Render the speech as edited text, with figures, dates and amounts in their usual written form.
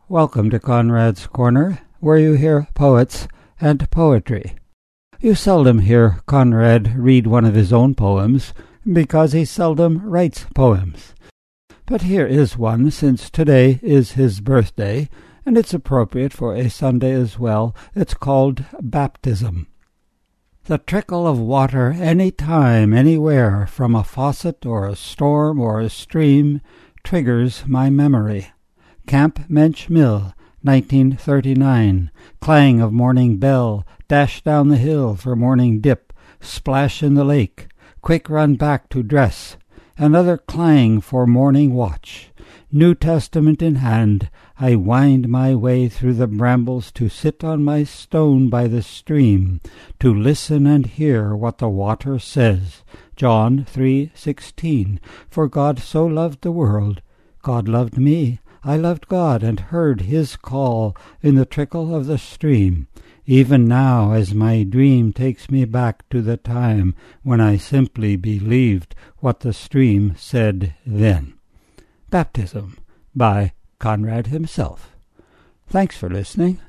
Welcome to Conrad's Corner, where you hear poets and poetry. You seldom hear Conrad read one of his own poems, because he seldom writes poems. But here is one, since today is his birthday, and it's appropriate for a Sunday as well. It's called Baptism. The trickle of water any time, anywhere, from a faucet or a storm or a stream, triggers my memory. Camp Mensch Mill, 1939. Clang of morning bell, dash down the hill for morning dip, splash in the lake, quick run back to dress, another clang for morning watch. New Testament in hand, I wind my way through the brambles to sit on my stone by the stream, to listen and hear what the water says. John 3:16. For God so loved the world, God loved me. I loved God and heard his call in the trickle of the stream, even now as my dream takes me back to the time when I simply believed what the stream said then. Baptism by Conrad himself. Thanks for listening.